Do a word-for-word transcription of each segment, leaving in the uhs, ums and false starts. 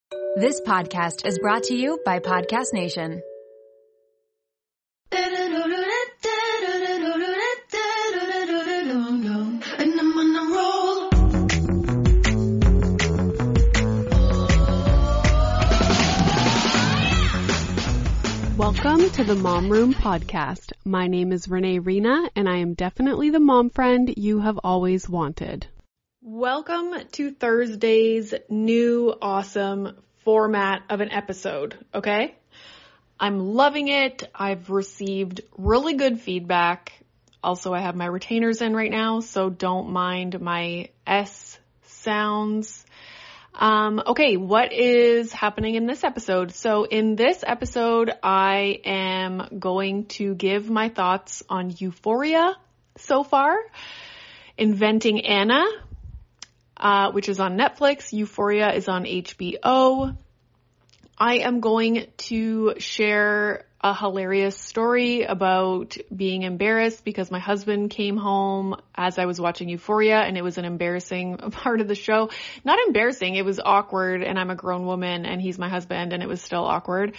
This podcast is brought to you by Podcast Nation. Welcome to the Mom Room Podcast. My name is Renee Rena, and I am definitely the mom friend you have always wanted. Welcome to Thursday's new awesome format of an episode, okay? I'm loving it. I've received really good feedback. Also, I have my retainers in right now, so don't mind my S sounds. Um, okay, what is happening in this episode? So in this episode, I am going to give my thoughts on Euphoria so far, Inventing Anna, uh, which is on Netflix. Euphoria is on H B O. I am going to share a hilarious story about being embarrassed because my husband came home as I was watching Euphoria, and it was an embarrassing part of the show. Not embarrassing, it was awkward, and I'm a grown woman and he's my husband, and it was still awkward.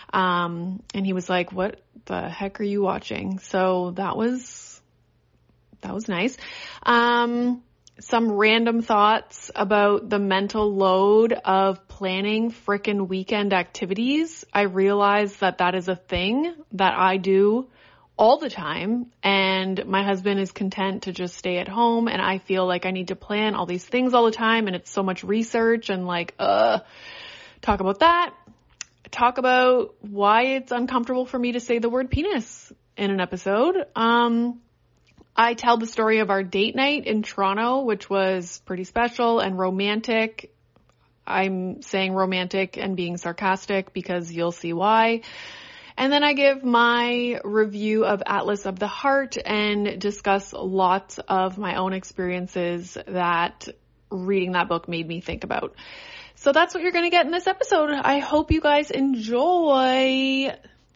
Um, and he was like, "What the heck are you watching?" So that was, that was nice. Um, some random thoughts about the mental load of planning frickin' weekend activities. I realize that that is a thing that I do all the time, and my husband is content to just stay at home, and I feel like I need to plan all these things all the time, and it's so much research and like, uh, talk about that. Talk about why it's uncomfortable for me to say the word penis in an episode. Um, I tell the story of our date night in Toronto, which was pretty special and romantic. I'm saying romantic and being sarcastic because you'll see why. And then I give my review of Atlas of the Heart and discuss lots of my own experiences that reading that book made me think about. So that's what you're going to get in this episode. I hope you guys enjoy.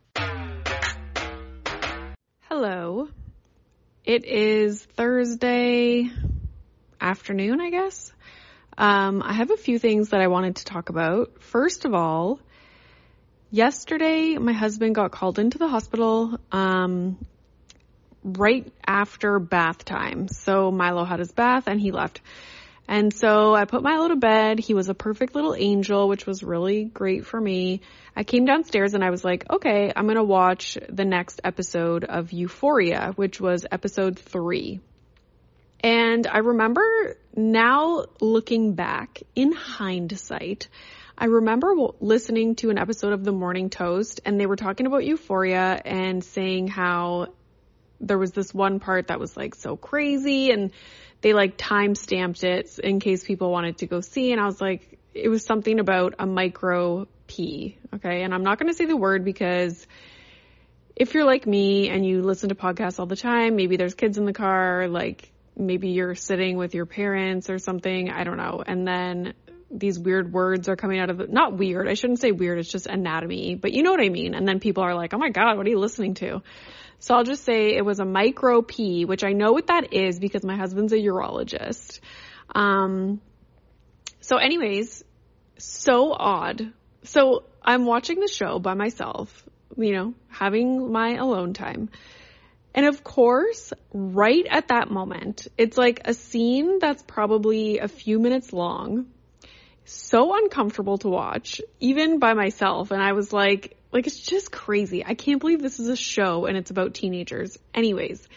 Hello. It is Thursday afternoon, I guess. Um, I have a few things that I wanted to talk about. First of all, yesterday my husband got called into the hospital um, right after bath time. So Milo had his bath and he left. And so I put Milo to bed. He was a perfect little angel, which was really great for me. I came downstairs and I was like, okay, I'm going to watch the next episode of Euphoria, which was episode three. And I remember now looking back in hindsight, I remember listening to an episode of The Morning Toast, and they were talking about Euphoria and saying how there was this one part that was like so crazy, and they like time stamped it in case people wanted to go see. And I was like, it was something about a micro P. Okay. And I'm not going to say the word because if you're like me and you listen to podcasts all the time, maybe there's kids in the car, like maybe you're sitting with your parents or something. I don't know. And then these weird words are coming out of it. Not weird. I shouldn't say weird. It's just anatomy, but you know what I mean? And then people are like, oh my God, what are you listening to? So I'll just say it was a micro P, which I know what that is because my husband's a urologist. Um, so anyways, so odd. So I'm watching the show by myself, you know, having my alone time. And of course, right at that moment, it's like a scene that's probably a few minutes long, so uncomfortable to watch, even by myself. And I was like, like, it's just crazy. I can't believe this is a show and it's about teenagers. Anyways,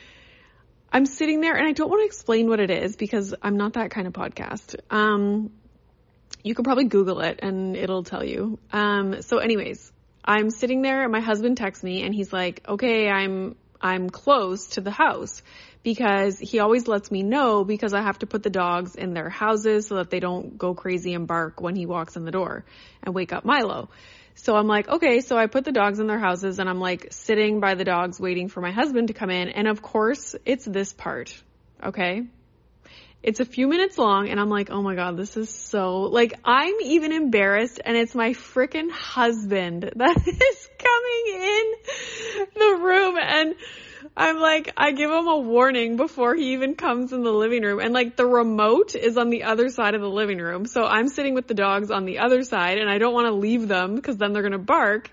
I'm sitting there and I don't want to explain what it is because I'm not that kind of podcast. Um, you can probably Google it and it'll tell you. Um, so anyways, I'm sitting there and my husband texts me and he's like, okay, I'm, I'm close to the house because he always lets me know because I have to put the dogs in their houses so that they don't go crazy and bark when he walks in the door and wake up Milo. So I'm like, okay, so I put the dogs in their houses and I'm like sitting by the dogs waiting for my husband to come in. And of course it's this part. Okay. It's a few minutes long and I'm like, oh my God, this is so, like, I'm even embarrassed and it's my freaking husband that is coming in the room. And I'm like, I give him a warning before he even comes in the living room. And like the remote is on the other side of the living room. So I'm sitting with the dogs on the other side and I don't want to leave them because then they're going to bark.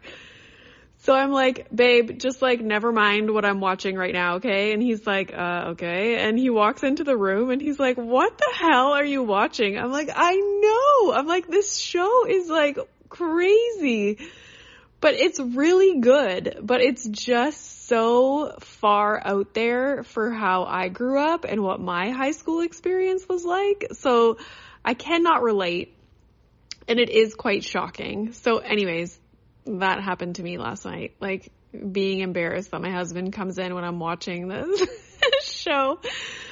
So I'm like, babe, just like, never mind what I'm watching right now, okay? And he's like, uh, okay. And he walks into the room and he's like, what the hell are you watching? I'm like, I know. I'm like, this show is like crazy, but it's really good, but it's just so far out there for how I grew up and what my high school experience was like. So I cannot relate, and it is quite shocking. So anyways, that happened to me last night, like being embarrassed that my husband comes in when I'm watching this show.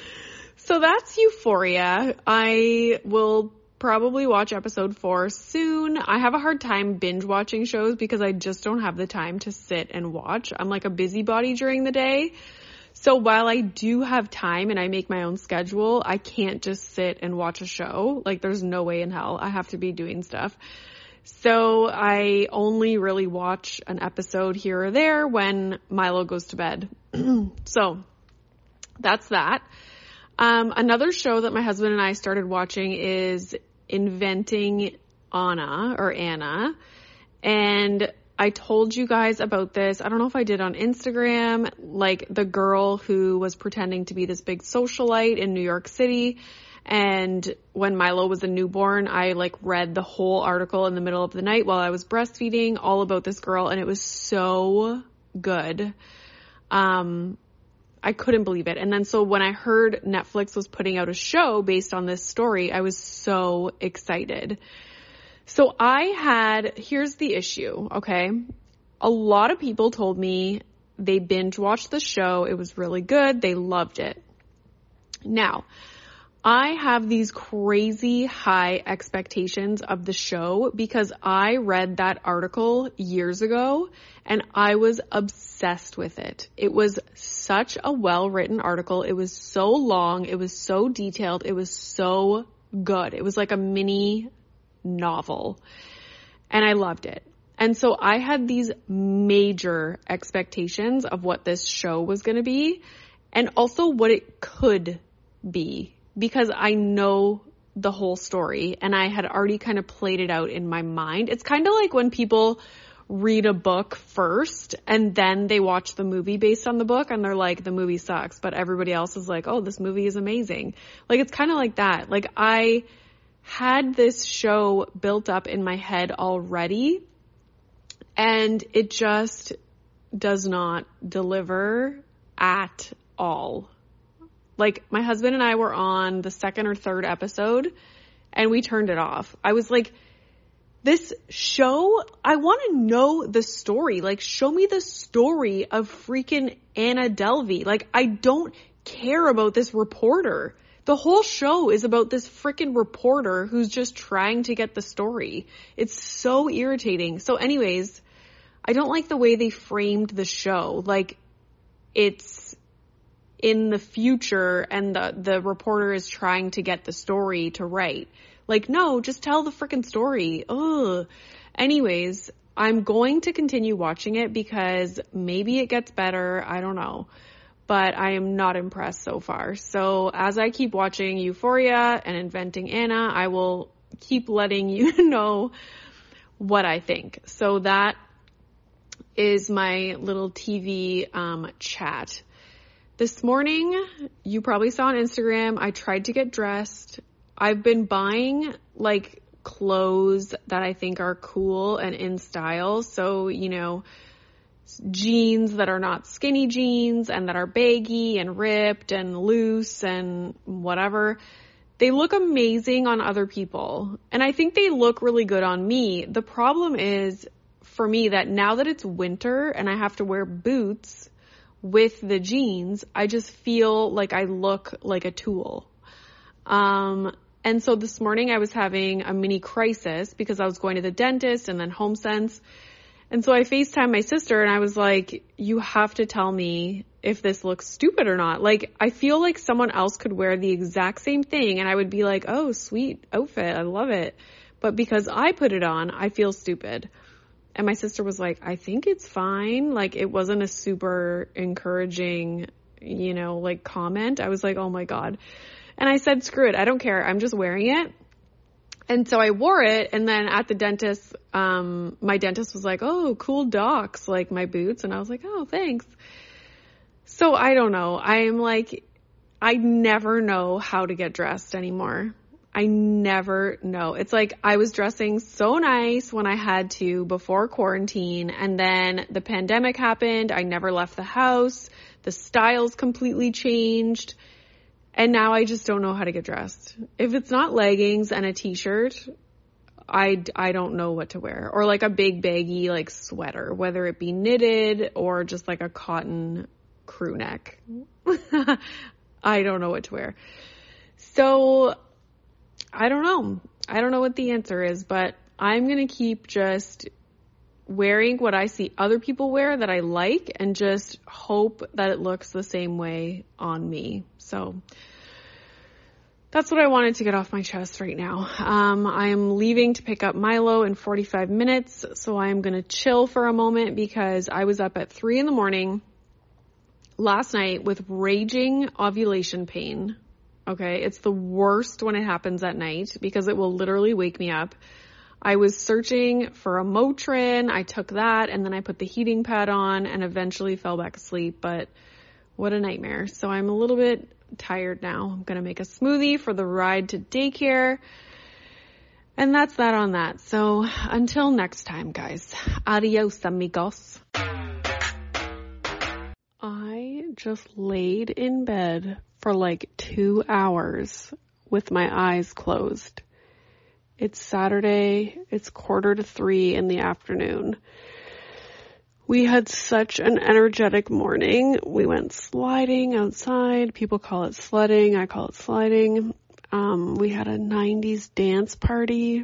So that's Euphoria. I will probably watch episode four soon. I have a hard time binge watching shows because I just don't have the time to sit and watch. I'm like a busybody during the day. So while I do have time and I make my own schedule, I can't just sit and watch a show. Like there's no way in hell. I have to be doing stuff. So I only really watch an episode here or there when Milo goes to bed. So that's that. Um, another show that my husband and I started watching is Inventing Anna or Anna. And I told you guys about this. I don't know if I did on Instagram, like the girl who was pretending to be this big socialite in New York City. And when Milo was a newborn, I like read the whole article in the middle of the night while I was breastfeeding all about this girl. And it was so good. Um, I couldn't believe it. And then so when I heard Netflix was putting out a show based on this story, I was so excited. So I had, here's the issue. Okay. A lot of people told me they binge watched the show. It was really good. They loved it. Now, I have these crazy high expectations of the show because I read that article years ago and I was obsessed with it. It was such a well-written article. It was so long. It was so detailed. It was so good. It was like a mini novel and I loved it. And so I had these major expectations of what this show was going to be and also what it could be, because I know the whole story and I had already kind of played it out in my mind. It's kind of like when people read a book first and then they watch the movie based on the book and they're like, the movie sucks, but everybody else is like, oh, this movie is amazing. Like, it's kind of like that. Like, I had this show built up in my head already and it just does not deliver at all. Like, my husband and I were on the second or third episode and we turned it off. I was like, this show, I want to know the story. Like, show me the story of freaking Anna Delvey. Like, I don't care about this reporter. The whole show is about this freaking reporter who's just trying to get the story. It's so irritating. So anyways, I don't like the way they framed the show. Like, it's in the future and the, the reporter is trying to get the story to write. Like, no, just tell the freaking story. Ugh. Anyways, I'm going to continue watching it because maybe it gets better. I don't know. But I am not impressed so far. So as I keep watching Euphoria and Inventing Anna, I will keep letting you know what I think. So that is my little T V um, chat. This morning, you probably saw on Instagram, I tried to get dressed. I've been buying like clothes that I think are cool and in style. So, you know, jeans that are not skinny jeans and that are baggy and ripped and loose and whatever. They look amazing on other people. And I think they look really good on me. The problem is for me that now that it's winter and I have to wear boots with the jeans, I just feel like I look like a tool. Um, and so this morning I was having a mini crisis because I was going to the dentist and then HomeSense. And so I FaceTimed my sister and I was like, you have to tell me if this looks stupid or not. Like, I feel like someone else could wear the exact same thing and I would be like, oh, sweet outfit. I love it. But because I put it on, I feel stupid. And my sister was like, I think it's fine. Like, it wasn't a super encouraging, you know, like comment. I was like, oh my God. And I said, screw it. I don't care. I'm just wearing it. And so I wore it. And then at the dentist, um, my dentist was like, oh, cool docs, like my boots. And I was like, oh, thanks. So I don't know. I'm like, I never know how to get dressed anymore. I never know. It's like I was dressing so nice when I had to before quarantine, and then the pandemic happened. I never left the house. The styles completely changed. And now I just don't know how to get dressed. If it's not leggings and a t-shirt, I, I don't know what to wear. Or like a big baggy like sweater, whether it be knitted or just like a cotton crew neck. I don't know what to wear. So I don't know. I don't know what the answer is, but I'm going to keep just wearing what I see other people wear that I like and just hope that it looks the same way on me. So that's what I wanted to get off my chest right now. Um, I am leaving to pick up Milo in forty-five minutes. So I am going to chill for a moment because I was up at three in the morning last night with raging ovulation pain. Okay. It's the worst when it happens at night because it will literally wake me up. I was searching for a Motrin. I took that and then I put the heating pad on and eventually fell back asleep, but what a nightmare. So I'm a little bit tired now. I'm going to make a smoothie for the ride to daycare. And that's that on that. So until next time, guys. Adios, amigos. I just laid in bed for like two hours with my eyes closed. It's Saturday. It's quarter to three in the afternoon. We had such an energetic morning. We went sliding outside. People call it sledding. I call it sliding. Um, we had a nineties dance party.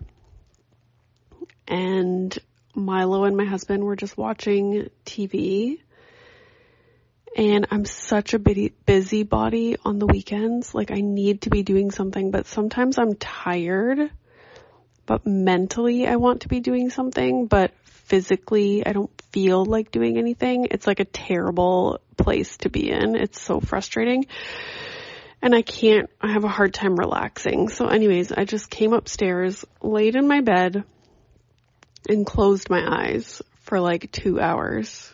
And Milo and my husband were just watching T V. And I'm such a busy body on the weekends. Like I need to be doing something, but sometimes I'm tired. But mentally I want to be doing something, but physically I don't feel like doing anything. It's like a terrible place to be in. It's so frustrating. And I can't, I have a hard time relaxing. So anyways, I just came upstairs, laid in my bed, and closed my eyes for like two hours.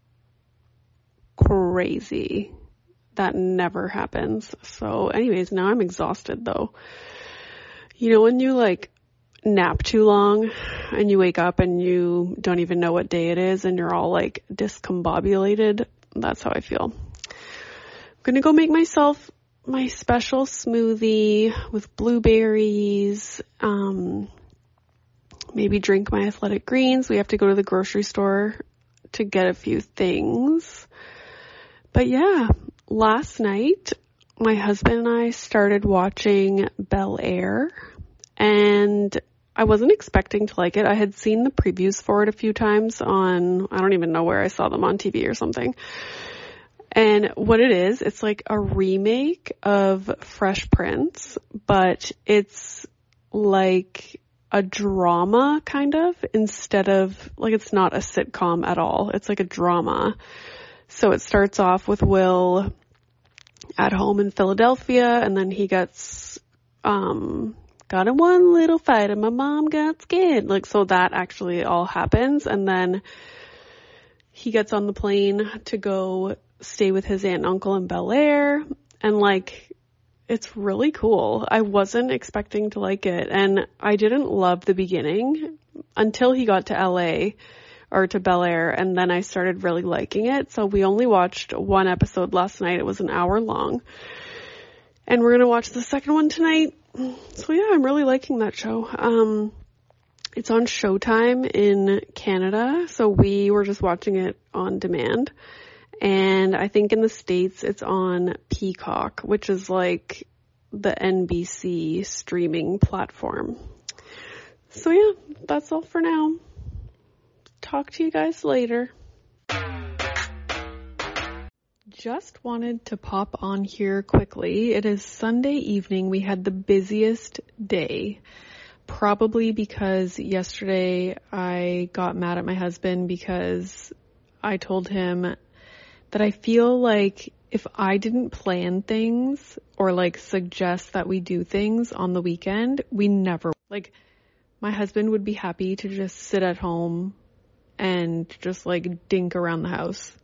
Crazy. That never happens. So anyways, now I'm exhausted though. You know, when you like nap too long and you wake up and you don't even know what day it is and you're all like discombobulated, that's how I feel. I'm gonna go make myself my special smoothie with blueberries, um, maybe drink my athletic greens. We have to go to the grocery store to get a few things. But yeah, last night, my husband and I started watching Bel Air, and I wasn't expecting to like it. I had seen the previews for it a few times on, I don't even know where I saw them, on T V or something. And what it is, it's like a remake of Fresh Prince, but it's like a drama kind of, instead of, like, it's not a sitcom at all. It's like a drama. So it starts off with Will at home in Philadelphia, and then he gets, um, got in one little fight and my mom got scared. Like, so that actually all happens. And then he gets on the plane to go stay with his aunt and uncle in Bel Air. And like, it's really cool. I wasn't expecting to like it. And I didn't love the beginning until he got to L A or to Bel Air. And then I started really liking it. So we only watched one episode last night. It was an hour long. And we're going to watch the second one tonight. So yeah, I'm really liking that show. Um, it's on Showtime in Canada. So we were just watching it on demand. And I think in the States it's on Peacock, which is like the N B C streaming platform. So yeah, that's all for now. Talk to you guys later. Just wanted to pop on here quickly. It is Sunday evening. We had the busiest day. probably because yesterday I got mad at my husband because I told him that I feel like if I didn't plan things or like suggest that we do things on the weekend, we never, like, my husband would be happy to just sit at home and just like dink around the house.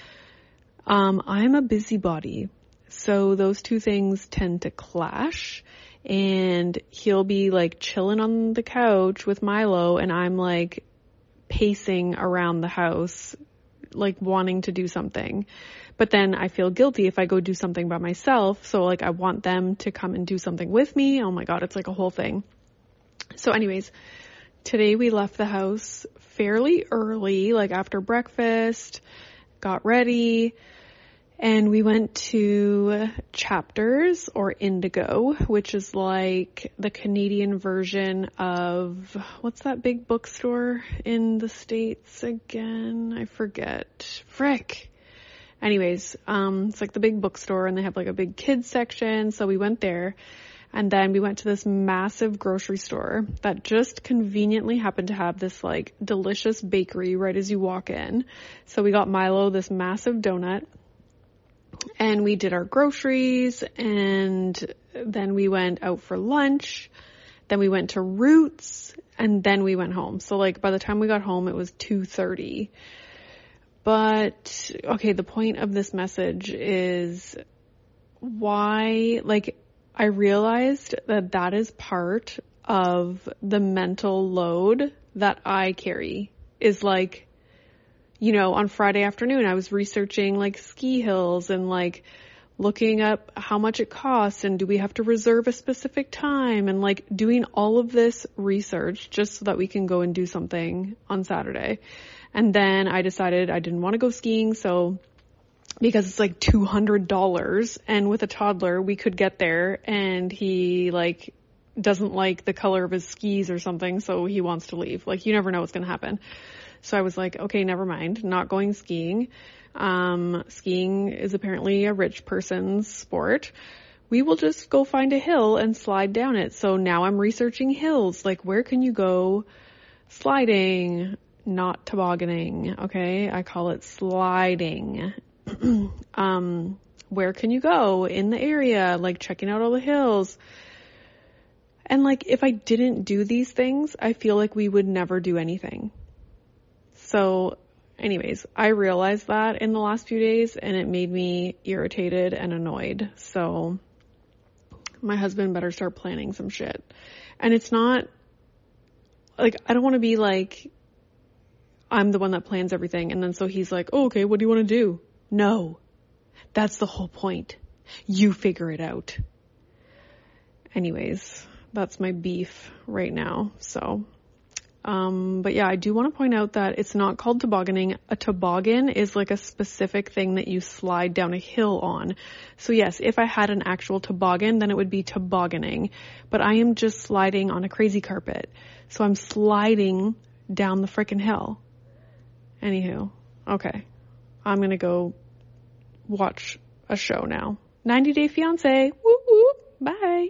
Um, I'm a busybody, so those two things tend to clash, and he'll be like chilling on the couch with Milo and I'm like pacing around the house, like wanting to do something. But then I feel guilty if I go do something by myself. So like I want them to come and do something with me. Oh my God, it's like a whole thing. So anyways, today we left the house fairly early, like after breakfast, got ready, and we went to Chapters or Indigo, which is like the Canadian version of, what's that big bookstore in the States again? I forget. Frick. Anyways, um, it's like the big bookstore and they have like a big kids section. So we went there. And then we went to this massive grocery store that just conveniently happened to have this like delicious bakery right as you walk in. So we got Milo this massive donut and we did our groceries, and then we went out for lunch. Then we went to Roots, and then we went home. So like by the time we got home, it was two thirty. But okay, the point of this message is why, like, I realized that that is part of the mental load that I carry, is like, you know, on Friday afternoon, I was researching like ski hills and like looking up how much it costs and do we have to reserve a specific time, and like doing all of this research just so that we can go and do something on Saturday. And then I decided I didn't want to go skiing, so because it's like two hundred dollars, and with a toddler we could get there and he like doesn't like the color of his skis or something, so he wants to leave. Like, you never know what's going to happen. So I was like, okay, never mind, not going skiing. Um, skiing is apparently a rich person's sport. We will just go find a hill and slide down it. So now I'm researching hills. Like, where can you go sliding, not tobogganing? Okay. I call it sliding. um, where can you go in the area? Like checking out all the hills. And like, if I didn't do these things, I feel like we would never do anything. So anyways, I realized that in the last few days and it made me irritated and annoyed. So my husband better start planning some shit. And it's not like, I don't want to be like, I'm the one that plans everything. And then so he's like, oh, okay, what do you want to do? No, that's the whole point. You figure it out. Anyways, that's my beef right now. So, um, but yeah, I do want to point out that it's not called tobogganing. A toboggan is like a specific thing that you slide down a hill on. So yes, if I had an actual toboggan, then it would be tobogganing, but I am just sliding on a crazy carpet. So I'm sliding down the frickin' hill. Anywho, okay. I'm going to go watch a show now. ninety Day Fiancé. Woo woo. Bye.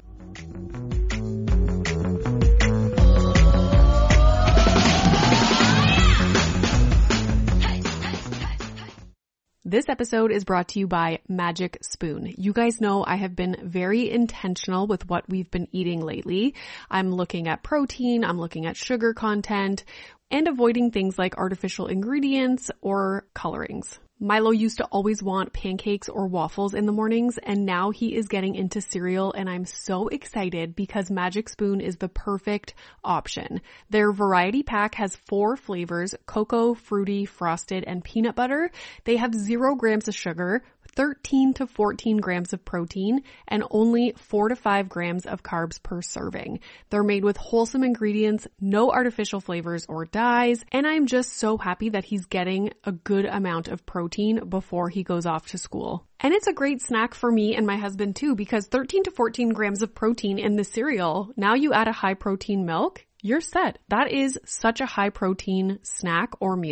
This episode is brought to you by Magic Spoon. You guys know I have been very intentional with what we've been eating lately. I'm looking at protein, I'm looking at sugar content, and avoiding things like artificial ingredients or colorings. Milo used to always want pancakes or waffles in the mornings, and now he is getting into cereal, and I'm so excited because Magic Spoon is the perfect option. Their variety pack has four flavors: cocoa, fruity, frosted, and peanut butter. They have zero grams of sugar, thirteen to fourteen grams of protein, and only four to five grams of carbs per serving. They're made with wholesome ingredients, no artificial flavors or dyes, and I'm just so happy that he's getting a good amount of protein before he goes off to school. And it's a great snack for me and my husband too, because thirteen to fourteen grams of protein in the cereal, now you add a high protein milk, you're set. That is such a high protein snack or meal.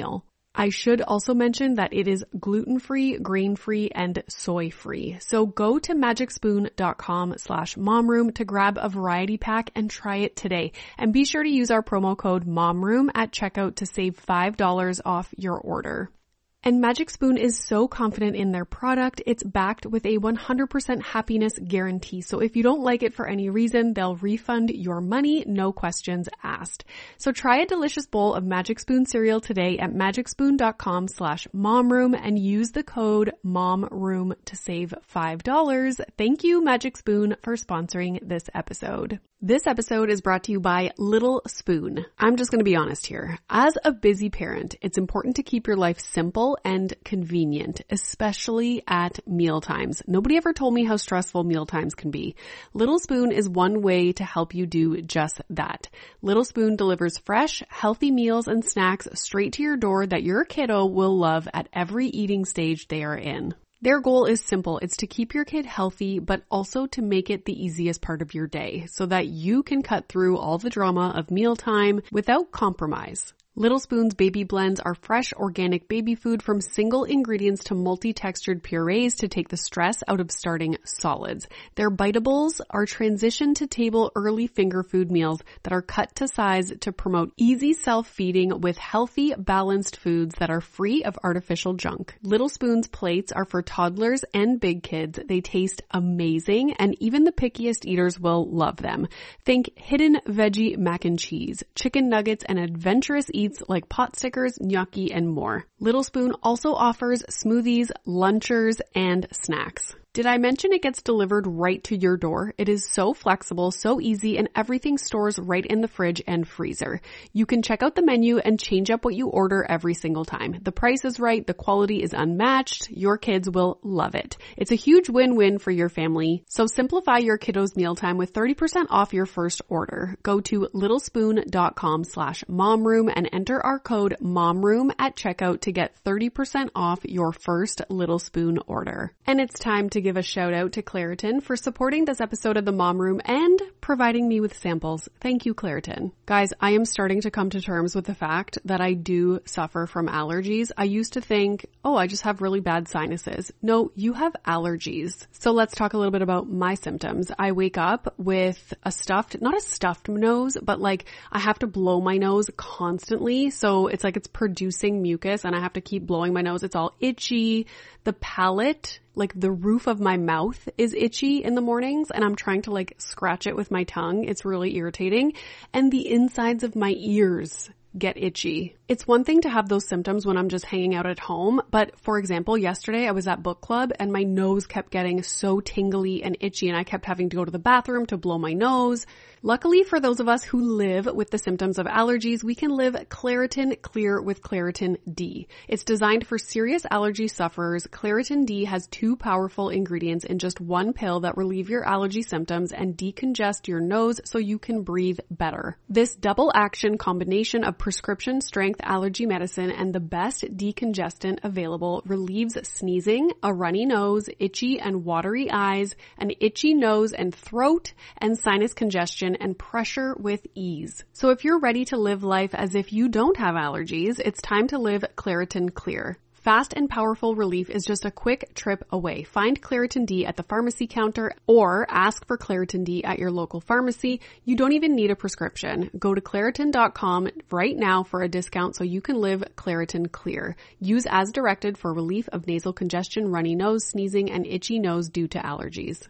I should also mention that it is gluten-free, grain-free, and soy-free. So go to magicspoon.com slash momroom to grab a variety pack and try it today. And be sure to use our promo code momroom at checkout to save five dollars off your order. And Magic Spoon is so confident in their product, it's backed with a one hundred percent happiness guarantee. So if you don't like it for any reason, they'll refund your money, no questions asked. So try a delicious bowl of Magic Spoon cereal today at magicspoon.com slash momroom and use the code momroom to save five dollars. Thank you, Magic Spoon, for sponsoring this episode. This episode is brought to you by Little Spoon. I'm just going to be honest here. As a busy parent, it's important to keep your life simple and convenient, especially at mealtimes. Nobody ever told me how stressful mealtimes can be. Little Spoon is one way to help you do just that. Little Spoon delivers fresh, healthy meals and snacks straight to your door that your kiddo will love at every eating stage they are in. Their goal is simple. It's to keep your kid healthy, but also to make it the easiest part of your day so that you can cut through all the drama of mealtime without compromise. Little Spoon's baby blends are fresh, organic baby food from single ingredients to multi-textured purees to take the stress out of starting solids. Their biteables are transition to table early finger food meals that are cut to size to promote easy self-feeding with healthy, balanced foods that are free of artificial junk. Little Spoon's plates are for toddlers and big kids. They taste amazing, and even the pickiest eaters will love them. Think hidden veggie mac and cheese, chicken nuggets, and adventurous eats like pot stickers, gnocchi, and more. Little Spoon also offers smoothies, lunchers, and snacks. Did I mention it gets delivered right to your door? It is so flexible, so easy, and everything stores right in the fridge and freezer. You can check out the menu and change up what you order every single time. The price is right, the quality is unmatched, your kids will love it. It's a huge win-win for your family, so simplify your kiddos' mealtime with thirty percent off your first order. Go to littlespoon.com slash momroom and enter our code momroom at checkout to get thirty percent off your first Little Spoon order. And it's time to give a shout out to Claritin for supporting this episode of the Mom Room and providing me with samples. Thank you, Claritin. Guys, I am starting to come to terms with the fact that I do suffer from allergies. I used to think, oh, I just have really bad sinuses. No, you have allergies. So let's talk a little bit about my symptoms. I wake up with a stuffed, not a stuffed nose, but like I have to blow my nose constantly. So it's like it's producing mucus and I have to keep blowing my nose. It's all itchy. The palate, like the roof of my mouth is itchy in the mornings and I'm trying to like scratch it with my tongue. It's really irritating. And the insides of my ears get itchy. It's one thing to have those symptoms when I'm just hanging out at home, but for example, yesterday I was at book club and my nose kept getting so tingly and itchy and I kept having to go to the bathroom to blow my nose. Luckily for those of us who live with the symptoms of allergies, we can live Claritin Clear with Claritin D. It's designed for serious allergy sufferers. Claritin D has two powerful ingredients in just one pill that relieve your allergy symptoms and decongest your nose so you can breathe better. This double action combination of prescription strength allergy medicine and the best decongestant available relieves sneezing, a runny nose, itchy and watery eyes, an itchy nose and throat, and sinus congestion and pressure with ease. So if you're ready to live life as if you don't have allergies, it's time to live Claritin Clear. Fast and powerful relief is just a quick trip away. Find Claritin D at the pharmacy counter or ask for Claritin D at your local pharmacy. You don't even need a prescription. Go to Claritin dot com right now for a discount so you can live Claritin Clear. Use as directed for relief of nasal congestion, runny nose, sneezing, and itchy nose due to allergies.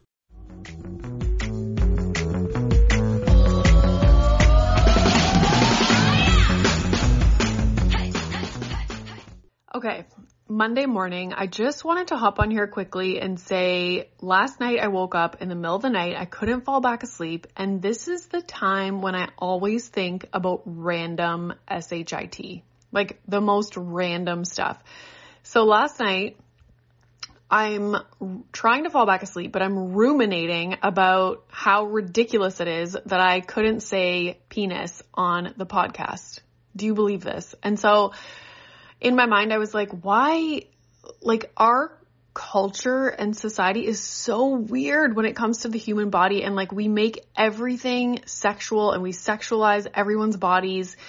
Okay, Monday morning, I just wanted to hop on here quickly and say last night I woke up in the middle of the night, I couldn't fall back asleep, and this is the time when I always think about random shit, like the most random stuff. So last night, I'm trying to fall back asleep, but I'm ruminating about how ridiculous it is that I couldn't say penis on the podcast. Do you believe this? And so in my mind, I was like, why, like our culture and society is so weird when it comes to the human body. And like we make everything sexual and we sexualize everyone's bodies.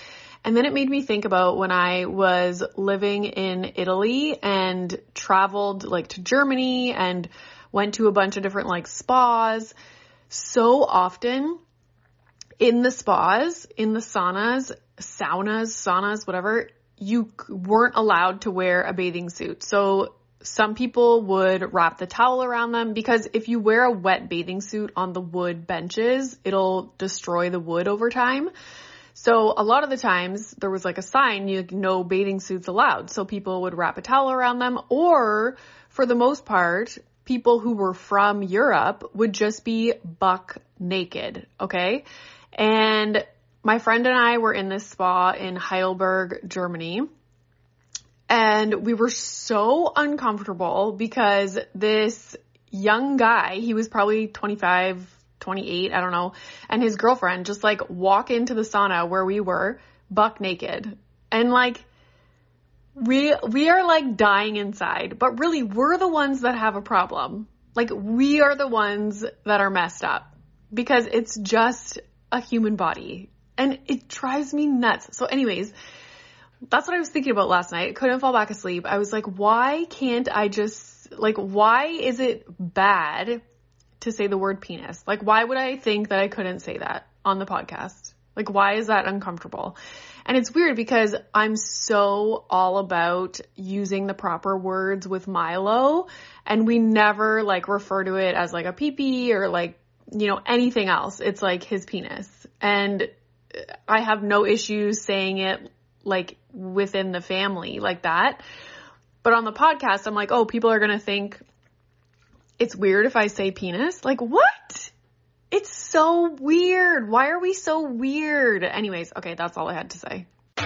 And then it made me think about when I was living in Italy and traveled like to Germany and went to a bunch of different like spas. So often in the spas, in the saunas, saunas, saunas, whatever, you weren't allowed to wear a bathing suit. So some people would wrap the towel around them because if you wear a wet bathing suit on the wood benches, it'll destroy the wood over time. So a lot of the times there was like a sign, you no bathing suits allowed. So people would wrap a towel around them, or for the most part, people who were from Europe would just be buck naked. Okay. And my friend and I were in this spa in Heidelberg, Germany. And we were so uncomfortable because this young guy, he was probably twenty-five, twenty-eight, I don't know, and his girlfriend just like walk into the sauna where we were buck naked. And like, we, we are like dying inside, but really we're the ones that have a problem. Like we are the ones that are messed up because it's just a human body and it drives me nuts. So anyways, that's what I was thinking about last night. I couldn't fall back asleep. I was like, why can't I just, like, why is it bad to say the word penis? Like, why would I think that I couldn't say that on the podcast? Like, why is that uncomfortable? And it's weird because I'm so all about using the proper words with Milo, and we never, like, refer to it as, like, a pee-pee or, like, you know, anything else. It's, like, his penis. And I have no issues saying it like within the family like that. But on the podcast, I'm like, oh, people are going to think it's weird if I say penis. Like, what? It's so weird. Why are we so weird? Anyways, okay, that's all I had to say.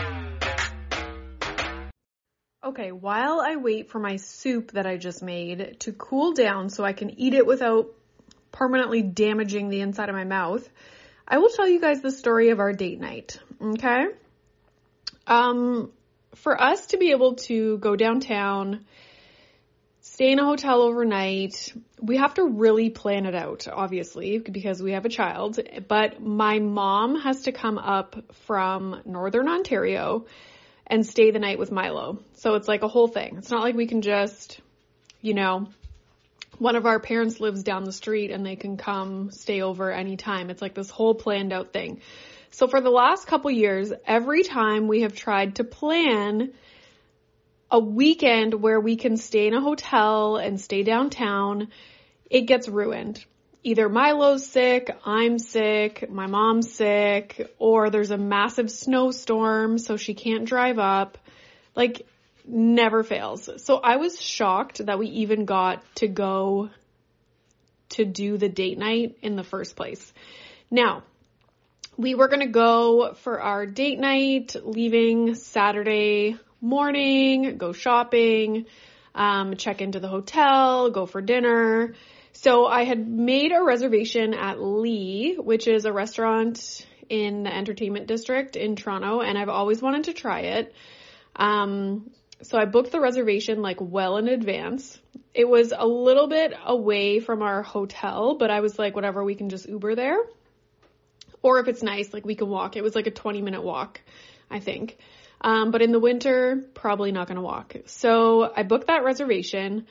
Okay, while I wait for my soup that I just made to cool down so I can eat it without permanently damaging the inside of my mouth, I will tell you guys the story of our date night, okay? Um, for us to be able to go downtown, stay in a hotel overnight, we have to really plan it out, obviously, because we have a child. But my mom has to come up from Northern Ontario and stay the night with Milo. So it's like a whole thing. It's not like we can just, you know, one of our parents lives down the street and they can come stay over anytime. It's like this whole planned out thing. So for the last couple years, every time we have tried to plan a weekend where we can stay in a hotel and stay downtown, it gets ruined. Either Milo's sick, I'm sick, my mom's sick, or there's a massive snowstorm so she can't drive up. Like, never fails. So I was shocked that we even got to go to do the date night in the first place. Now, we were going to go for our date night, leaving Saturday morning, go shopping, um, check into the hotel, go for dinner. So I had made a reservation at Lee, which is a restaurant in the entertainment district in Toronto, and I've always wanted to try it. Um, so I booked the reservation like well in advance. It was a little bit away from our hotel, but I was like, whatever, we can just Uber there. Or if it's nice, like we can walk. It was like a twenty minute walk, I think. Um, but in the winter, probably not going to walk. So I booked that reservation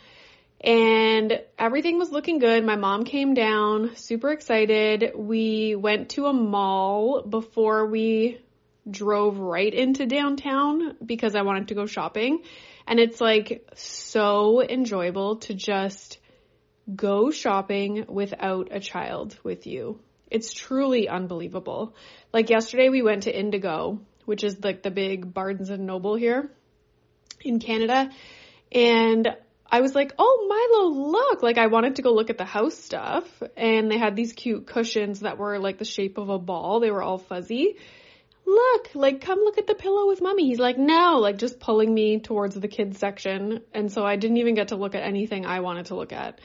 and everything was looking good. My mom came down, super excited. We went to a mall before we drove right into downtown because I wanted to go shopping. And it's like so enjoyable to just go shopping without a child with you. It's truly unbelievable. Like yesterday we went to Indigo, which is like the big Barnes and Noble here in Canada. And I was like, oh, Milo, look, like I wanted to go look at the house stuff. And they had these cute cushions that were like the shape of a ball. They were all fuzzy. Look, like, come look at the pillow with mommy. He's like, no, like just pulling me towards the kids section. And so I didn't even get to look at anything I wanted to look at.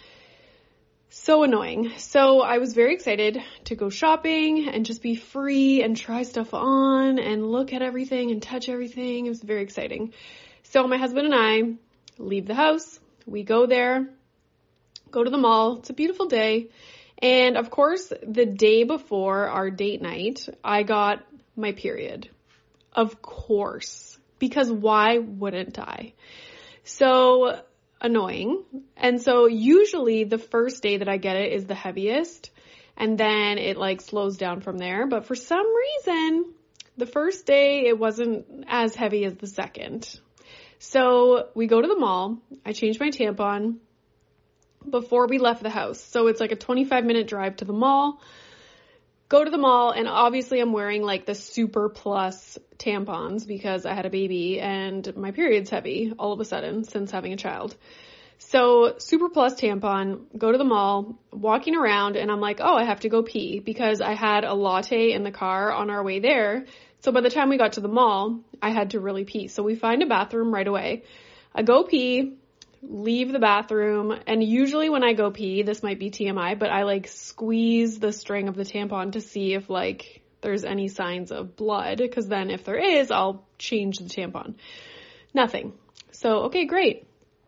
So annoying. So I was very excited to go shopping and just be free and try stuff on and look at everything and touch everything. It was very exciting. So my husband and I leave the house. We go there, go to the mall. It's a beautiful day. And of course, the day before our date night, I got my period. of course, because why wouldn't I? So annoying. And so usually the first day that I get it is the heaviest, and then it like slows down from there. But for some reason, the first day it wasn't as heavy as the second. So we go to the mall. I change my tampon before we left the house. So it's like a twenty-five minute drive to the mall. Go to the mall, and obviously I'm wearing like the Super Plus tampons because I had a baby and my period's heavy all of a sudden since having a child. So Super Plus tampon, go to the mall, walking around, and I'm like, oh, I have to go pee because I had a latte in the car on our way there. So by the time we got to the mall, I had to really pee. So we find a bathroom right away. I go pee, leave the bathroom, and usually when I go pee, this might be T M I, but I like squeeze the string of the tampon to see if like there's any signs of blood, because then if there is, I'll change the tampon. Nothing. So, okay, great.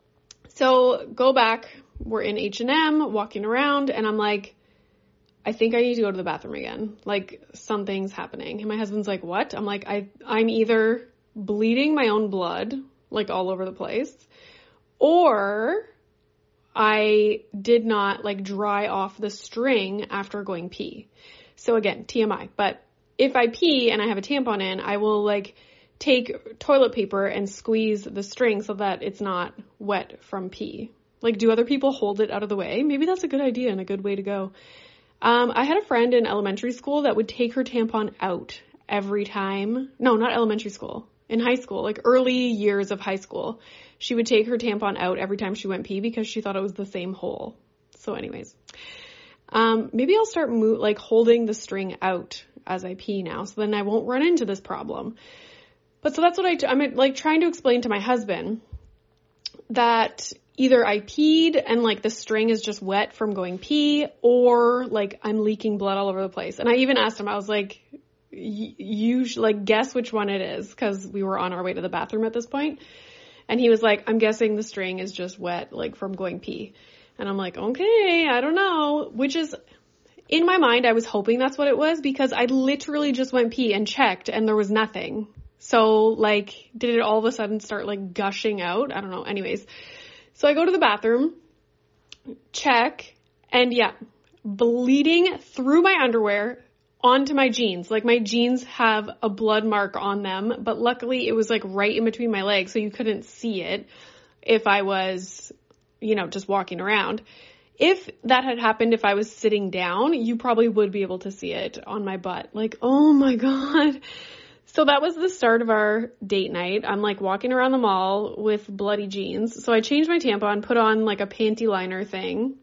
So go back, we're in H and M, walking around, and I'm like, I think I need to go to the bathroom again. Like, something's happening. And my husband's like, what? I'm like, I, I'm either bleeding my own blood, like all over the place, or I did not like dry off the string after going pee. So again, T M I. But if I pee and I have a tampon in, I will like take toilet paper and squeeze the string so that it's not wet from pee. Like, do other people hold it out of the way? Maybe that's a good idea and a good way to go. Um, I had a friend in elementary school that would take her tampon out every time. No, not elementary school. In high school, like early years of high school, she would take her tampon out every time she went pee because she thought it was the same hole. So anyways, um, maybe I'll start mo- like holding the string out as I pee now, so then I won't run into this problem. But so that's what I, t- I'm like trying to explain to my husband that either I peed and like the string is just wet from going pee, or like I'm leaking blood all over the place. And I even asked him, I was like, you should like guess which one it is, because we were on our way to the bathroom at this point. And he was like, I'm guessing the string is just wet, like from going pee. And I'm like, okay, I don't know, which is in my mind, I was hoping that's what it was, because I literally just went pee and checked and there was nothing. So like, did it all of a sudden start like gushing out? I don't know. Anyways, so I go to the bathroom, check, and yeah, bleeding through my underwear onto my jeans. Like, my jeans have a blood mark on them, but luckily it was like right in between my legs, so you couldn't see it if I was, you know, just walking around. If that had happened if I was sitting down, you probably would be able to see it on my butt. Like, oh my God. So that was the start of our date night. I'm like walking around the mall with bloody jeans. So I changed my tampon, put on like a panty liner thing,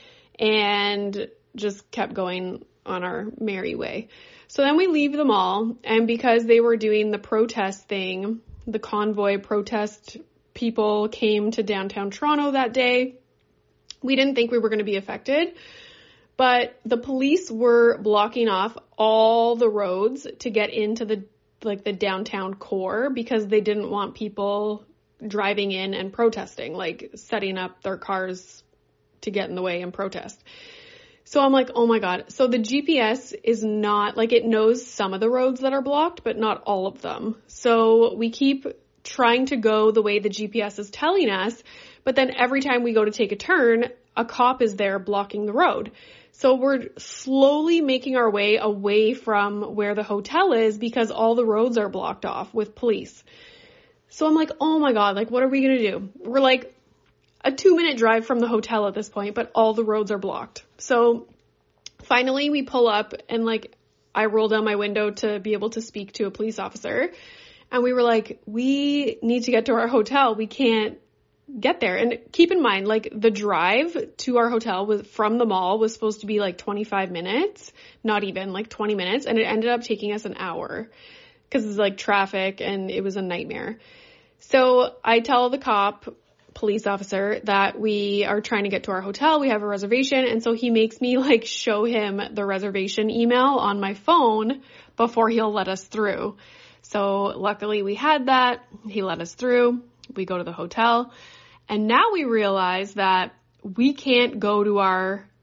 and just kept going on our merry way. So then we leave the mall, and because they were doing the protest thing, the convoy protest people came to downtown Toronto that day. We didn't think we were going to be affected, but the police were blocking off all the roads to get into the like the downtown core, because they didn't want people driving in and protesting, like setting up their cars to get in the way and protest. So I'm like, oh my God. So the G P S is not, like, it knows some of the roads that are blocked, but not all of them. So we keep trying to go the way the G P S is telling us, but then every time we go to take a turn, a cop is there blocking the road. So we're slowly making our way away from where the hotel is because all the roads are blocked off with police. So I'm like, oh my God, like, what are we going to do? We're like a two minute drive from the hotel at this point, but all the roads are blocked. So finally we pull up, and like, I roll down my window to be able to speak to a police officer. And we were like, we need to get to our hotel. We can't get there. And keep in mind, like, the drive to our hotel was from the mall was supposed to be like twenty-five minutes, not even like twenty minutes. And it ended up taking us an hour because it's like traffic and it was a nightmare. So I tell the cop, police officer, that we are trying to get to our hotel. We have a reservation. And so he makes me like show him the reservation email on my phone before he'll let us through. So luckily we had that. He let us through. We go to the hotel, and now we realize that we can't go to our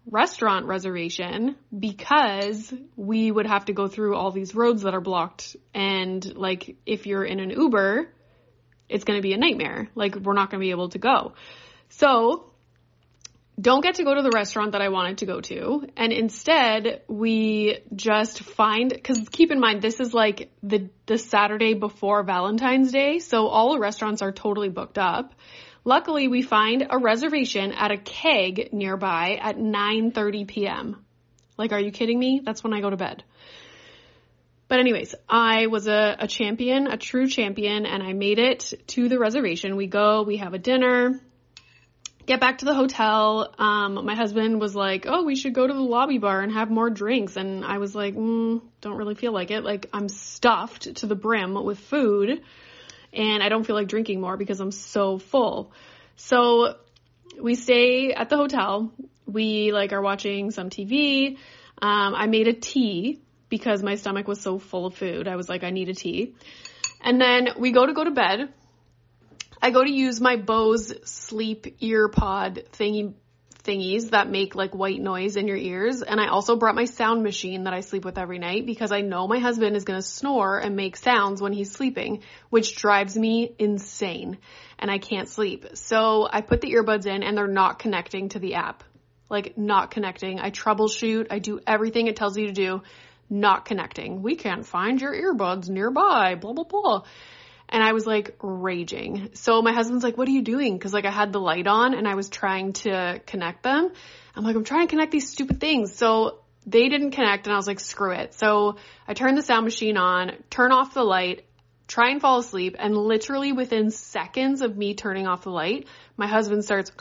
restaurant reservation because we would have to go through all these roads that are blocked. And like, if you're in an Uber, it's going to be a nightmare. Like, we're not going to be able to go. So don't get to go to the restaurant that I wanted to go to. And instead we just find, cause keep in mind, this is like the, the Saturday before Valentine's Day. So all the restaurants are totally booked up. Luckily we find a reservation at a keg nearby at nine thirty p.m. Like, are you kidding me? That's when I go to bed. But anyways, I was a, a champion, a true champion, and I made it to the reservation. We go, we have a dinner. Get back to the hotel. Um, my husband was like, oh, we should go to the lobby bar and have more drinks. And I was like, mm, don't really feel like it. Like, I'm stuffed to the brim with food and I don't feel like drinking more because I'm so full. So we stay at the hotel. We like are watching some T V. Um, I made a tea because my stomach was so full of food. I was like, I need a tea. And then we go to go to bed. I go to use my Bose sleep ear pod thingy thingies that make like white noise in your ears. And I also brought my sound machine that I sleep with every night because I know my husband is going to snore and make sounds when he's sleeping, which drives me insane and I can't sleep. So I put the earbuds in and they're not connecting to the app, like not connecting. I troubleshoot. I do everything it tells you to do, not connecting. We can't find your earbuds nearby, blah, blah, blah. And I was like raging. So my husband's like, what are you doing? Cause like I had the light on and I was trying to connect them. I'm like, I'm trying to connect these stupid things. So they didn't connect and I was like, screw it. So I turned the sound machine on, turn off the light, try and fall asleep. And literally within seconds of me turning off the light, my husband starts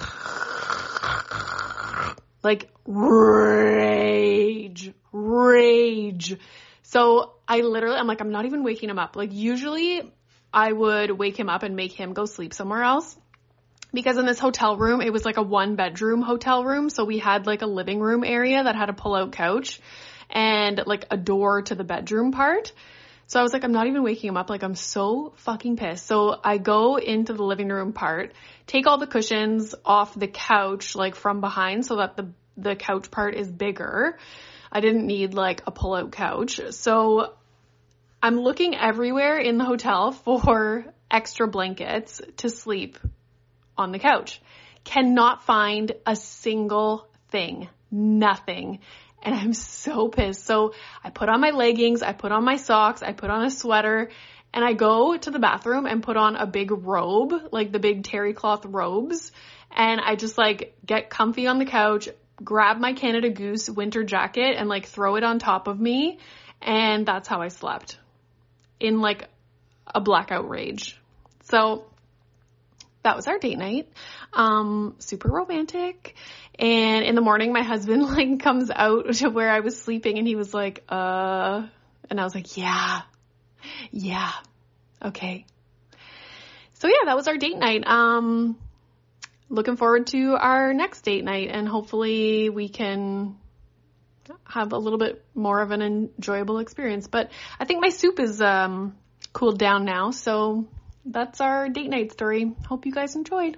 like rage, rage. So I literally, I'm like, I'm not even waking him up. Like usually I would wake him up and make him go sleep somewhere else because in this hotel room, it was like a one bedroom hotel room. So we had like a living room area that had a pull out couch and like a door to the bedroom part. So I was like, I'm not even waking him up. Like, I'm so fucking pissed. So I go into the living room part, take all the cushions off the couch, like from behind so that the, the couch part is bigger. I didn't need like a pull out couch. So I'm looking everywhere in the hotel for extra blankets to sleep on the couch. Cannot find a single thing. Nothing. And I'm so pissed. So I put on my leggings, I put on my socks, I put on a sweater, and I go to the bathroom and put on a big robe, like the big terry cloth robes. And I just like get comfy on the couch, grab my Canada Goose winter jacket and like throw it on top of me. And that's how I slept. In like a blackout rage. So that was our date night. Um, super romantic. And in the morning, my husband like comes out to where I was sleeping and he was like, uh, and I was like, yeah, yeah. Okay. So yeah, that was our date night. Um, looking forward to our next date night and hopefully we can have a little bit more of an enjoyable experience. But I think my soup is um, cooled down now. So that's our date night story. Hope you guys enjoyed.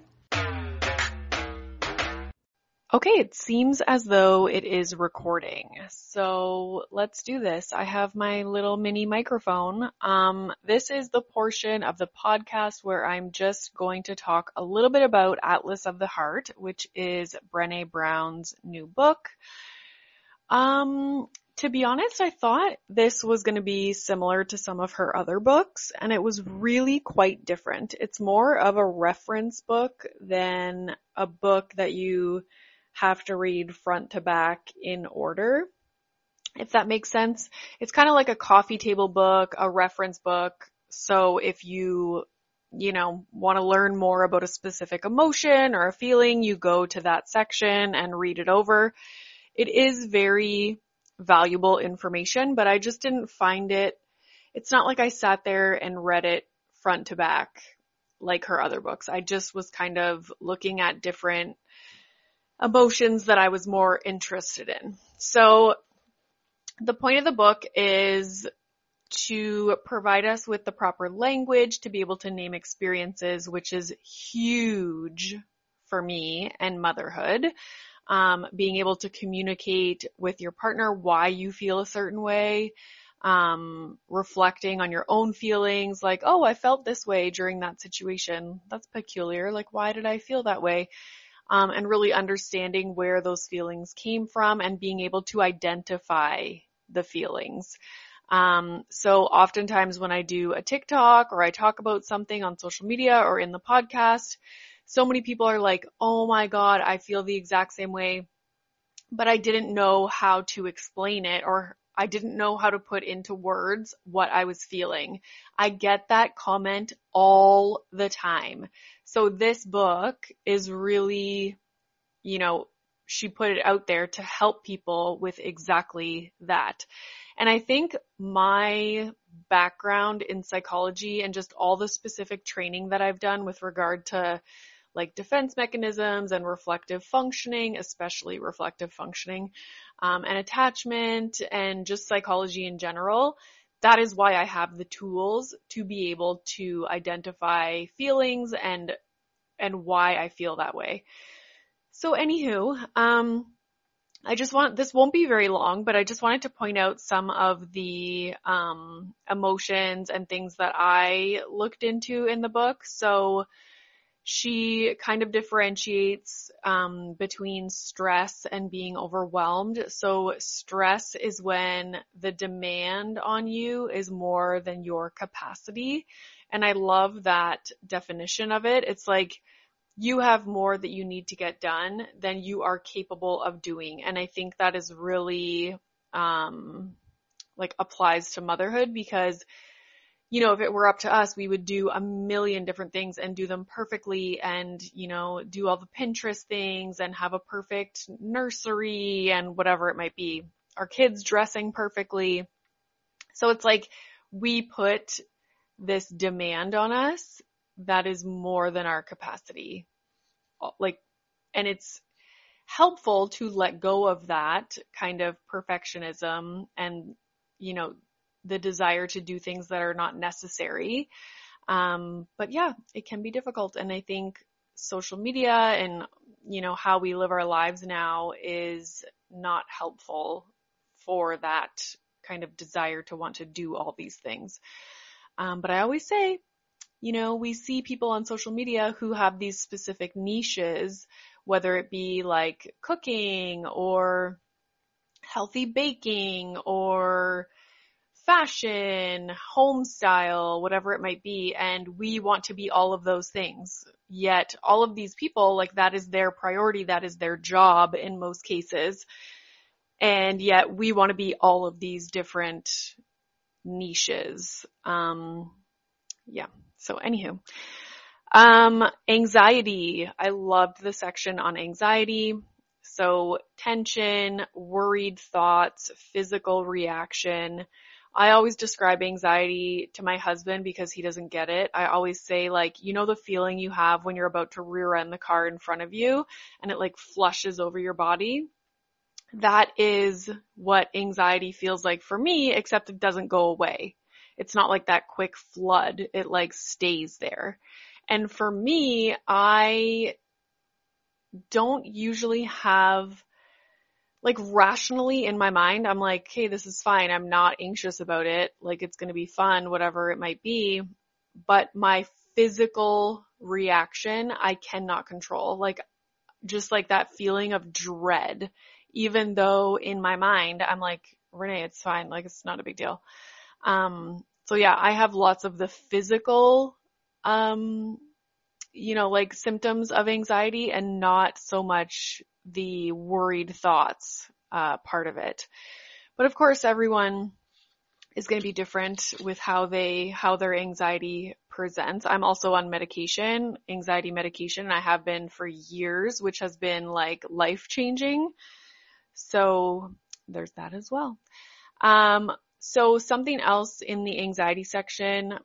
Okay, it seems as though it is recording. So let's do this. I have my little mini microphone. Um, this is the portion of the podcast where I'm just going to talk a little bit about Atlas of the Heart, which is Brené Brown's new book. Um, to be honest, I thought this was going to be similar to some of her other books, and it was really quite different. It's more of a reference book than a book that you have to read front to back in order, if that makes sense. It's kind of like a coffee table book, a reference book. So if you, you know, want to learn more about a specific emotion or a feeling, you go to that section and read it over. It is very valuable information, but I just didn't find it. It's not like I sat there and read it front to back like her other books. I just was kind of looking at different emotions that I was more interested in. So the point of the book is to provide us with the proper language to be able to name experiences, which is huge for me and motherhood. um, being able to communicate with your partner why you feel a certain way, um, reflecting on your own feelings, like, oh, I felt this way during that situation. That's peculiar. Like, why did I feel that way? Um, and really understanding where those feelings came from and being able to identify the feelings. Um, so oftentimes when I do a TikTok or I talk about something on social media or in the podcast, so many people are like, oh my God, I feel the exact same way, but I didn't know how to explain it, or I didn't know how to put into words what I was feeling. I get that comment all the time. So this book is really, you know, she put it out there to help people with exactly that. And I think my background in psychology and just all the specific training that I've done with regard to like defense mechanisms and reflective functioning, especially reflective functioning, um, and attachment and just psychology in general, that is why I have the tools to be able to identify feelings and and why I feel that way. So anywho, um, I just want, this won't be very long, but I just wanted to point out some of the um, emotions and things that I looked into in the book. So she kind of differentiates um, between stress and being overwhelmed. So stress is when the demand on you is more than your capacity. And I love that definition of it. It's like you have more that you need to get done than you are capable of doing. And I think that is really um, like applies to motherhood, because you know, if it were up to us, we would do a million different things and do them perfectly and, you know, do all the Pinterest things and have a perfect nursery and whatever it might be. Our kids dressing perfectly. So it's like we put this demand on us that is more than our capacity. Like, and it's helpful to let go of that kind of perfectionism and, you know, the desire to do things that are not necessary. Um, but yeah, it can be difficult. And I think social media and, you know, how we live our lives now is not helpful for that kind of desire to want to do all these things. Um, but I always say, you know, we see people on social media who have these specific niches, whether it be like cooking or healthy baking or fashion, home style, whatever it might be. And we want to be all of those things. Yet all of these people, like that is their priority. That is their job in most cases. And yet we want to be all of these different niches. Um, yeah. So anywho, um, anxiety. I loved the section on anxiety. So tension, worried thoughts, physical reaction. I always describe anxiety to my husband because he doesn't get it. I always say, like, you know the feeling you have when you're about to rear end the car in front of you and it like flushes over your body? That is what anxiety feels like for me, except it doesn't go away. It's not like that quick flood. It like stays there. And for me, I don't usually have, like, rationally in my mind, I'm like, hey, this is fine. I'm not anxious about it. Like, it's going to be fun, whatever it might be. But my physical reaction, I cannot control. Like, just like that feeling of dread, even though in my mind, I'm like, Renee, it's fine. Like, it's not a big deal. Um, so yeah, I have lots of the physical, um, you know, like symptoms of anxiety and not so much the worried thoughts, uh, part of it. But of course, everyone is going to be different with how they, how their anxiety presents. I'm also on medication, anxiety medication, and I have been for years, which has been like life changing. So there's that as well. Um, so something else in the anxiety section,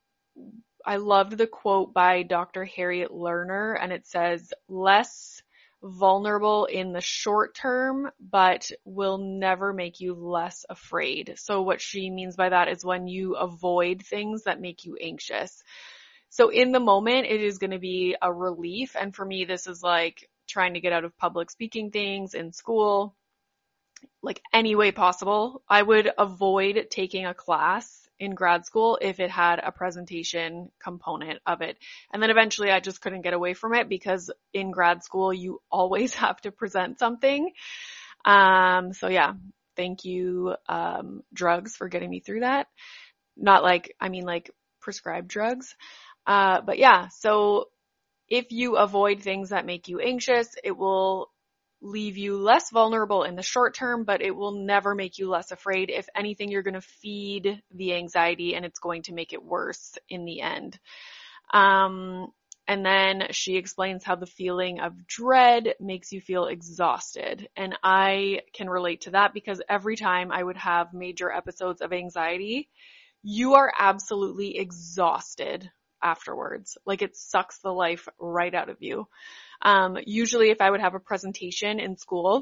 I loved the quote by Doctor Harriet Lerner, and it says, less vulnerable in the short term, but will never make you less afraid. So what she means by that is when you avoid things that make you anxious. So in the moment, it is going to be a relief. And for me, this is like trying to get out of public speaking things in school, like any way possible. I would avoid taking a class in grad school if it had a presentation component of it. And then eventually I just couldn't get away from it because in grad school you always have to present something. Um, so yeah, thank you, um, drugs for getting me through that. Not like, I mean like prescribed drugs. Uh, but yeah, so if you avoid things that make you anxious, it will leave you less vulnerable in the short term, but it will never make you less afraid. If anything, you're going to feed the anxiety and it's going to make it worse in the end. Um, and then she explains how the feeling of dread makes you feel exhausted. And I can relate to that because every time I would have major episodes of anxiety, you are absolutely exhausted afterwards. Like it sucks the life right out of you. Um, usually if I would have a presentation in school,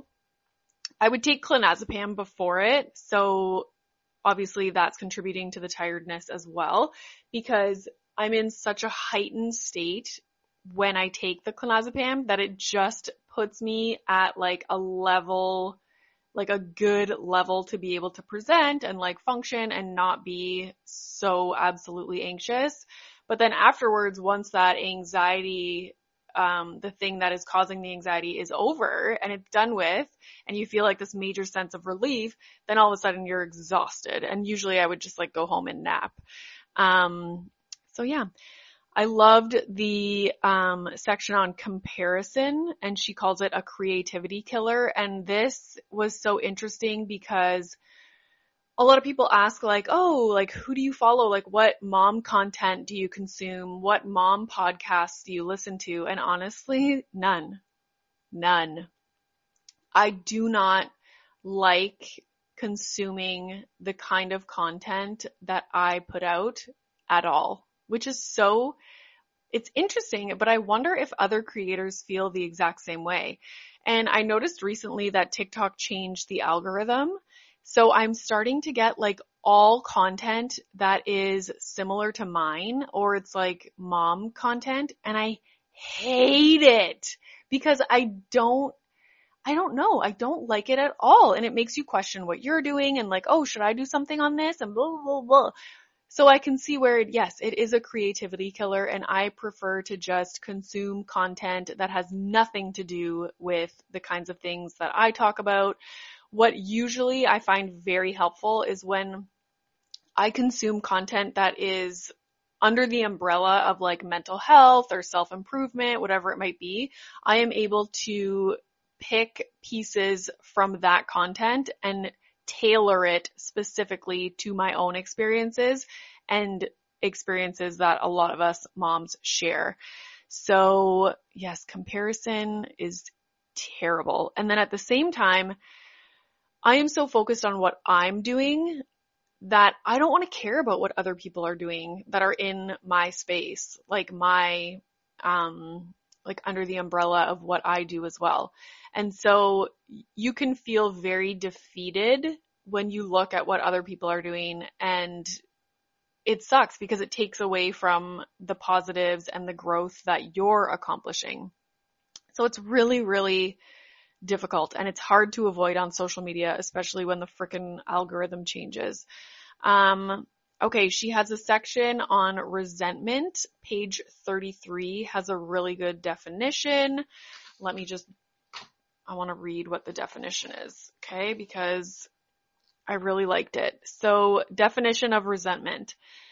I would take clonazepam before it. So obviously that's contributing to the tiredness as well because I'm in such a heightened state when I take the clonazepam that it just puts me at like a level, like a good level to be able to present and like function and not be so absolutely anxious. But then afterwards, once that anxiety, um, the thing that is causing the anxiety is over and it's done with, and you feel like this major sense of relief, then all of a sudden you're exhausted. And usually I would just like go home and nap. Um, so yeah, I loved the, um, section on comparison, and she calls it a creativity killer. And this was so interesting because a lot of people ask like, oh, like who do you follow? Like what mom content do you consume? What mom podcasts do you listen to? And honestly, none, none. I do not like consuming the kind of content that I put out at all, which is so, it's interesting, but I wonder if other creators feel the exact same way. And I noticed recently that TikTok changed the algorithm. So I'm starting to get like all content that is similar to mine, or it's like mom content, and I hate it because I don't, I don't know. I don't like it at all. And it makes you question what you're doing and like, oh, should I do something on this? And blah, blah, blah. So I can see where, it, yes, it is a creativity killer, and I prefer to just consume content that has nothing to do with the kinds of things that I talk about. What usually I find very helpful is when I consume content that is under the umbrella of like mental health or self-improvement, whatever it might be. I am able to pick pieces from that content and tailor it specifically to my own experiences and experiences that a lot of us moms share. So yes, comparison is terrible. And then at the same time, I am so focused on what I'm doing that I don't want to care about what other people are doing that are in my space, like my, um, like under the umbrella of what I do as well. And so you can feel very defeated when you look at what other people are doing, and it sucks because it takes away from the positives and the growth that you're accomplishing. So it's really, really difficult, and it's hard to avoid on social media, especially when the frickin' algorithm changes. Um, okay, she has a section on resentment. Page thirty-three has a really good definition. Let me just, I want to read what the definition is, okay, because I really liked it. So, definition of resentment.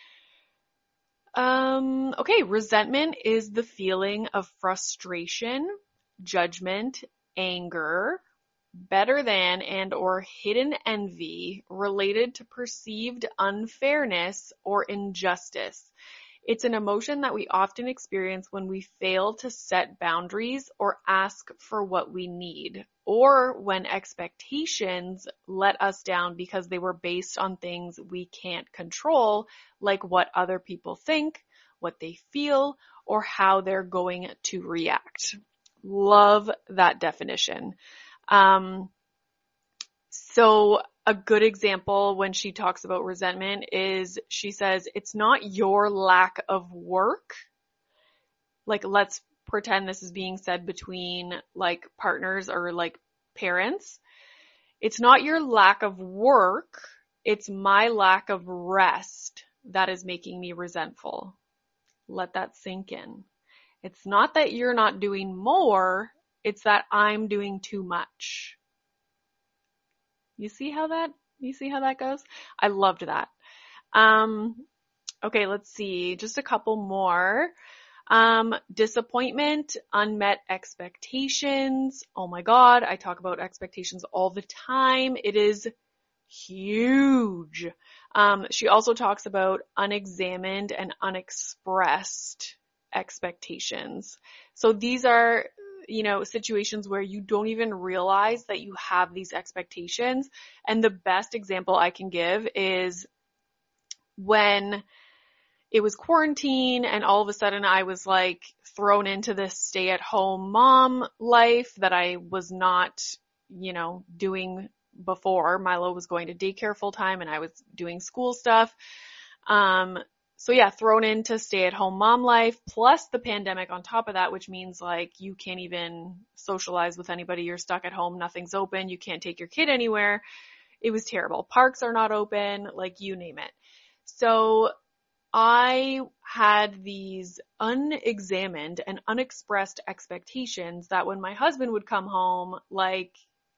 Um, okay, resentment is the feeling of frustration, judgment, anger, better than and or hidden envy related to perceived unfairness or injustice. It's an emotion that we often experience when we fail to set boundaries or ask for what we need, or when expectations let us down because they were based on things we can't control, like what other people think, what they feel, or how they're going to react. Love that definition. Um, so a good example when she talks about resentment is she says, it's not your lack of work. Like, let's pretend this is being said between like partners or like parents. It's not your lack of work. It's my lack of rest that is making me resentful. Let that sink in. It's not that you're not doing more. It's that I'm doing too much. You see how that, you see how that goes? I loved that. Um, okay, let's see. Just a couple more. Um, disappointment, unmet expectations. Oh my God, I talk about expectations all the time. It is huge. Um, she also talks about unexamined and unexpressed expectations. So these are, you know, situations where you don't even realize that you have these expectations. And the best example I can give is when it was quarantine and all of a sudden I was like thrown into this stay-at-home mom life that I was not, you know, doing before. Milo was going to daycare full time and I was doing school stuff. Um, so yeah, thrown into stay-at-home mom life plus the pandemic on top of that, which means like you can't even socialize with anybody. You're stuck at home. Nothing's open. You can't take your kid anywhere. It was terrible. Parks are not open, like you name it. So I had these unexamined and unexpressed expectations that when my husband would come home, like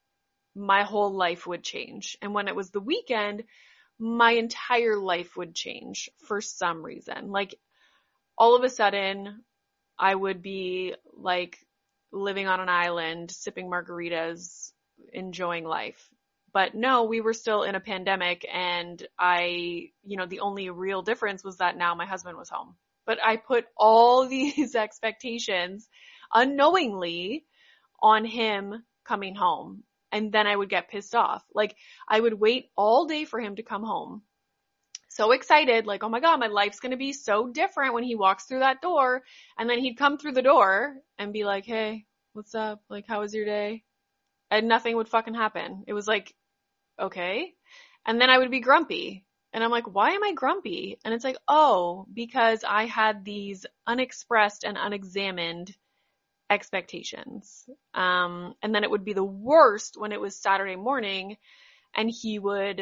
my whole life would change. And when it was the weekend, my entire life would change for some reason. Like all of a sudden I would be like living on an island, sipping margaritas, enjoying life. But no, we were still in a pandemic and I, you know, the only real difference was that now my husband was home. But I put all these expectations unknowingly on him coming home. And then I would get pissed off. Like I would wait all day for him to come home. So excited, like, oh my God, my life's going to be so different when he walks through that door. And then he'd come through the door and be like, hey, what's up? Like, how was your day? And nothing would fucking happen. It was like, okay. And then I would be grumpy. And I'm like, why am I grumpy? And it's like, oh, because I had these unexpressed and unexamined expectations. Um, and then it would be the worst when it was Saturday morning and he would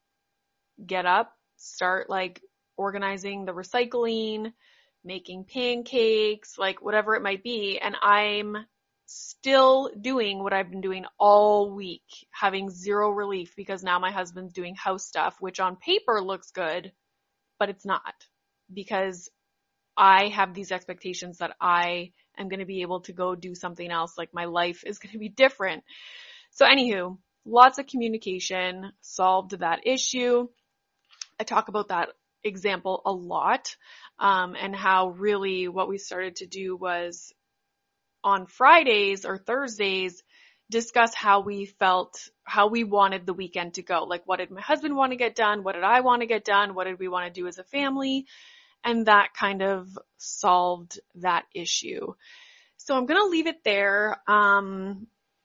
get up, start like organizing the recycling, making pancakes, like whatever it might be. And I'm still doing what I've been doing all week, having zero relief because now my husband's doing house stuff, which on paper looks good, but it's not because I have these expectations that I am going to be able to go do something else. Like my life is going to be different. So anywho, lots of communication solved that issue. I talk about that example a lot, um, and how really what we started to do was on Fridays or Thursdays, discuss how we felt, how we wanted the weekend to go. Like, what did my husband want to get done? What did I want to get done? What did we want to do as a family? And that kind of solved that issue. So I'm going to leave it there. Um,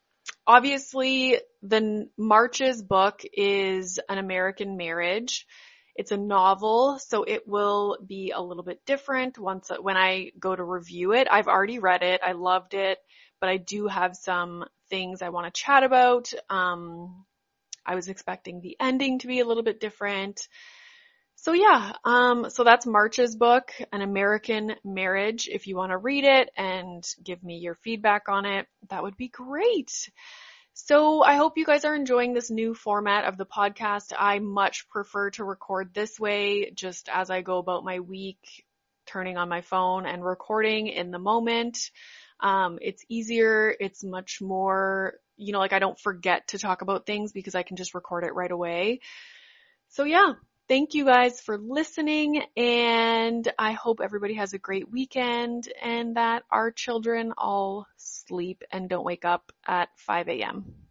obviously, the March's book is An American Marriage. It's a novel, so it will be a little bit different once when I go to review it. I've already read it. I loved it, but I do have some things I want to chat about. Um, I was expecting the ending to be a little bit different. So yeah, um, so that's March's book, An American Marriage. If you want to read it and give me your feedback on it, that would be great. So I hope you guys are enjoying this new format of the podcast. I much prefer to record this way, just as I go about my week, turning on my phone and recording in the moment. Um, it's easier. It's much more, you know, like I don't forget to talk about things because I can just record it right away. So yeah, thank you guys for listening, and I hope everybody has a great weekend and that our children all sleep and don't wake up at five a.m.